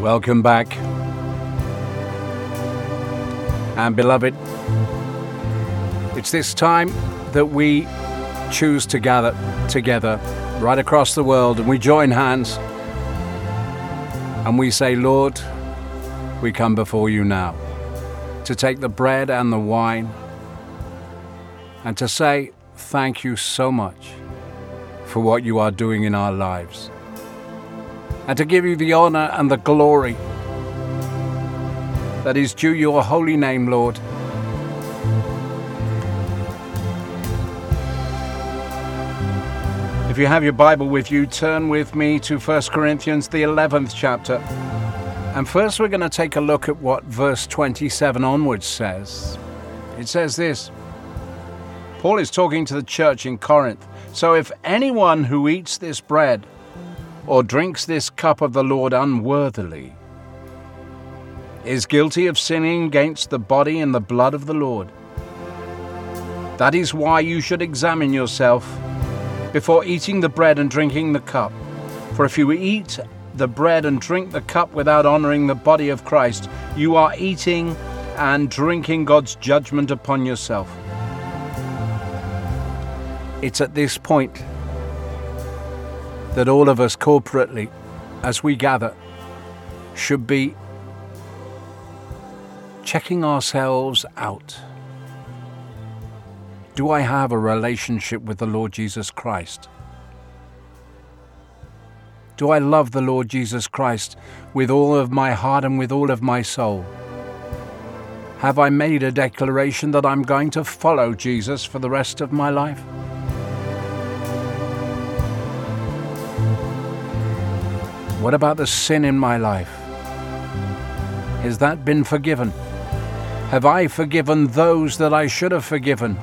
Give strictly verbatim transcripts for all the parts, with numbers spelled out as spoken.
Welcome back. And beloved, it's this time that we choose to gather together right across the world, and we join hands and we say, Lord, we come before you now to take the bread and the wine and to say thank you so much for what you are doing in our lives, and to give you the honor and the glory that is due your holy name, Lord. If you have your Bible with you, turn with me to First Corinthians, the eleventh chapter. And first we're going to take a look at what verse twenty-seven onwards says. It says this. Paul is talking to the church in Corinth. So if anyone who eats this bread or drinks this cup of the Lord unworthily is guilty of sinning against the body and the blood of the Lord. That is why you should examine yourself before eating the bread and drinking the cup. For if you eat the bread and drink the cup without honoring the body of Christ, you are eating and drinking God's judgment upon yourself. It's at this point that all of us corporately, as we gather, should be checking ourselves out. Do I have a relationship with the Lord Jesus Christ? Do I love the Lord Jesus Christ with all of my heart and with all of my soul? Have I made a declaration that I'm going to follow Jesus for the rest of my life? What about the sin in my life? Has that been forgiven? Have I forgiven those that I should have forgiven?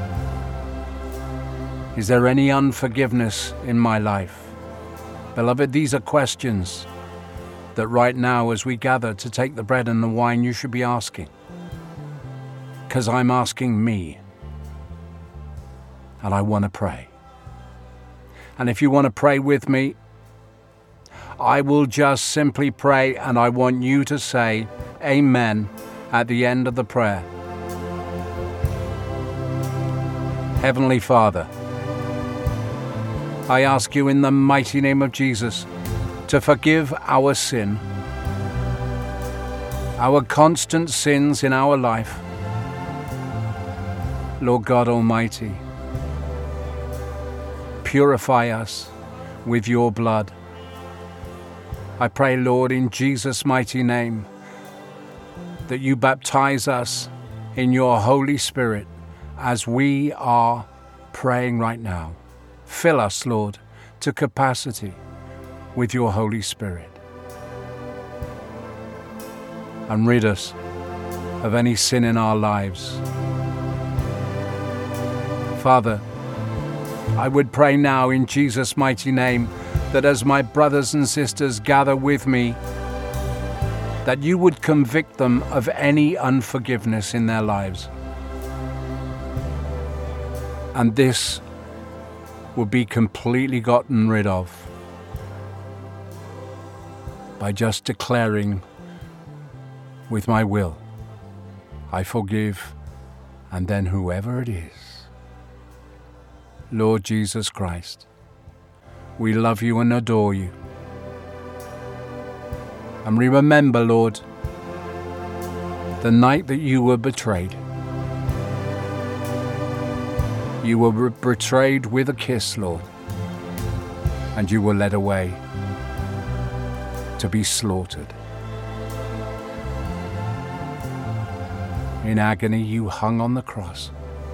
Is there any unforgiveness in my life? Beloved, these are questions that right now, as we gather to take the bread and the wine, you should be asking. Because I'm asking me. And I want to pray. And if you want to pray with me, I will just simply pray, and I want you to say amen at the end of the prayer. Heavenly Father, I ask you in the mighty name of Jesus to forgive our sin, our constant sins in our life. Lord God Almighty, purify us with your blood. I pray, Lord, in Jesus' mighty name, that you baptize us in your Holy Spirit as we are praying right now. Fill us, Lord, to capacity with your Holy Spirit. And rid us of any sin in our lives. Father, I would pray now in Jesus' mighty name that as my brothers and sisters gather with me, that you would convict them of any unforgiveness in their lives. And this will be completely gotten rid of by just declaring with my will, I forgive, and then whoever it is. Lord Jesus Christ, we love you and adore you. And we remember, Lord, the night that you were betrayed. You were betrayed with a kiss, Lord, and you were led away to be slaughtered. In agony, you hung on the cross.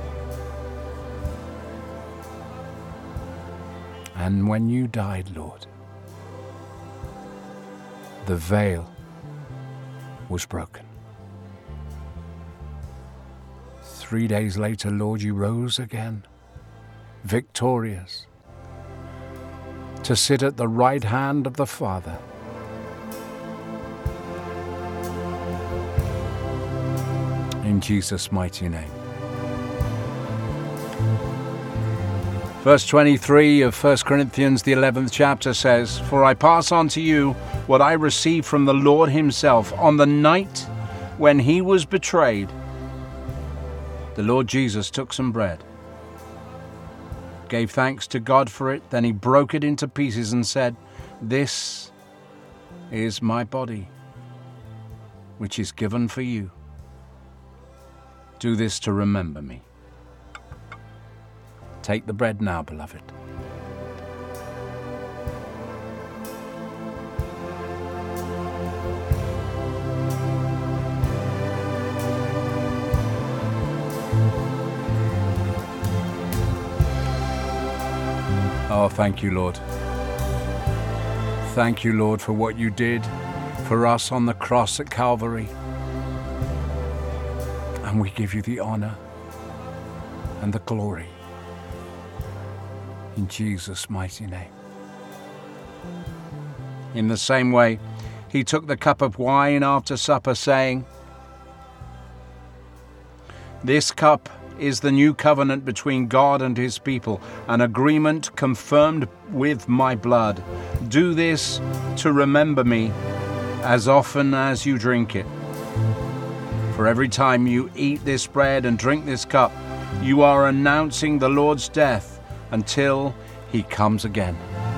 And when you died, Lord, the veil was broken. Three days later, Lord, you rose again, victorious, to sit at the right hand of the Father. In Jesus' mighty name. Verse twenty-three of First Corinthians, the eleventh chapter says, "For I pass on to you what I received from the Lord himself. On the night when he was betrayed, the Lord Jesus took some bread, gave thanks to God for it, then he broke it into pieces and said, 'This is my body, which is given for you. Do this to remember me.' Take the bread now, beloved." Oh, thank you, Lord. Thank you, Lord, for what you did for us on the cross at Calvary. And we give you the honor and the glory. In Jesus' mighty name. In the same way, he took the cup of wine after supper, saying, "This cup is the new covenant between God and his people, an agreement confirmed with my blood. Do this to remember me as often as you drink it. For every time you eat this bread and drink this cup, you are announcing the Lord's death until he comes again."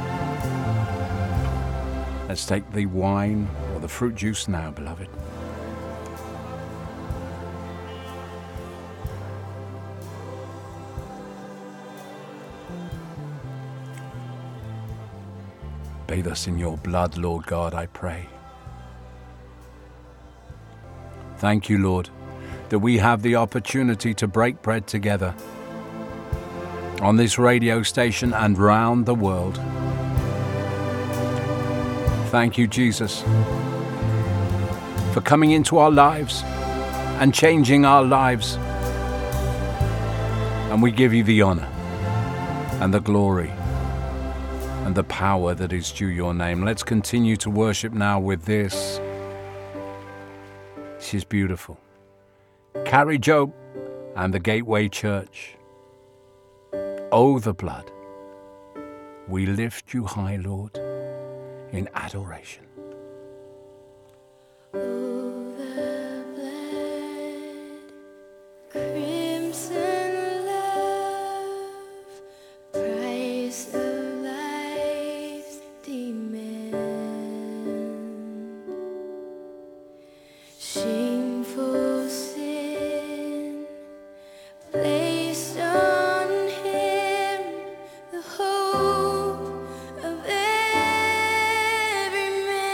Let's take the wine or the fruit juice now, beloved. Bathe us in your blood, Lord God, I pray. Thank you, Lord, that we have the opportunity to break bread together on this radio station and round the world. Thank you, Jesus, for coming into our lives and changing our lives. And we give you the honor and the glory and the power that is due your name. Let's continue to worship now with this. This is beautiful. Carrie Job and the Gateway Church. Oh, the blood. We lift you high, Lord, in adoration. Every man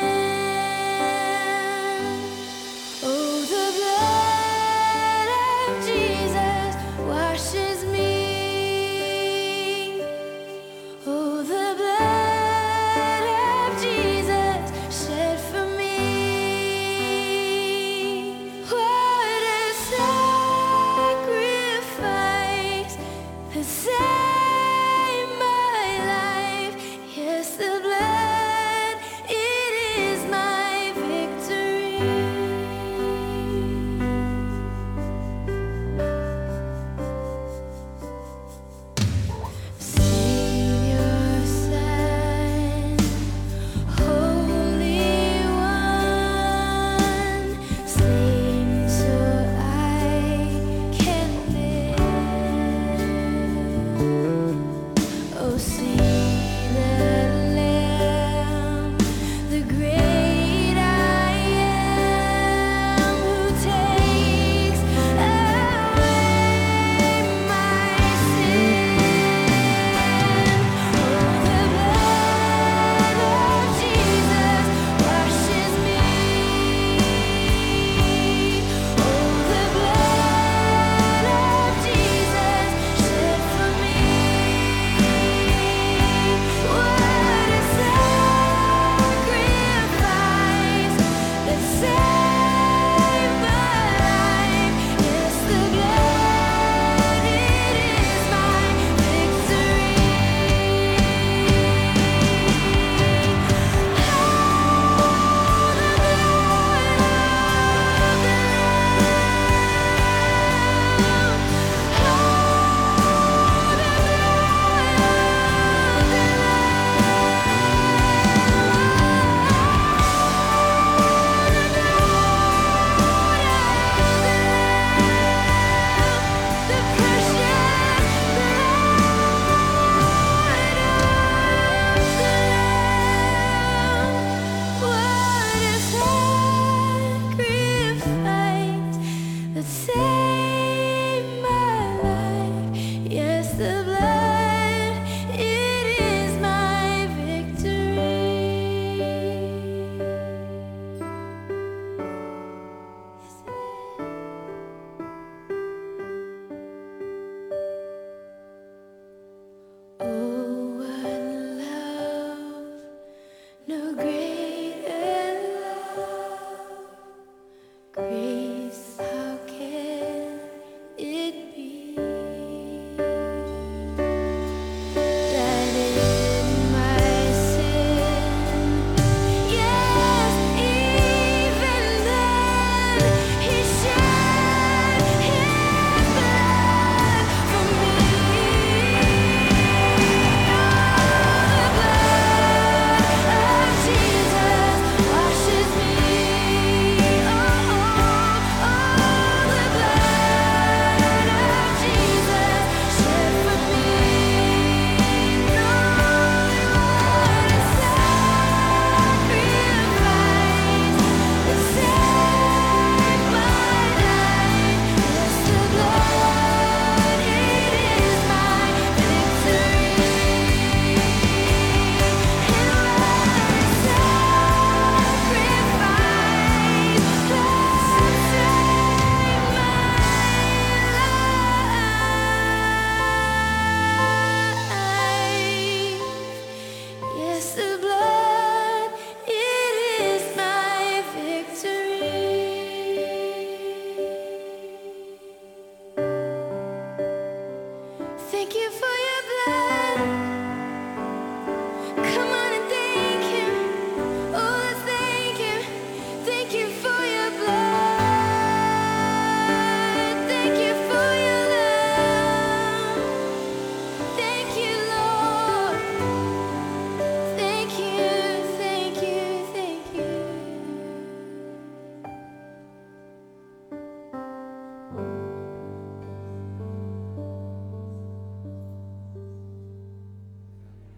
the blood.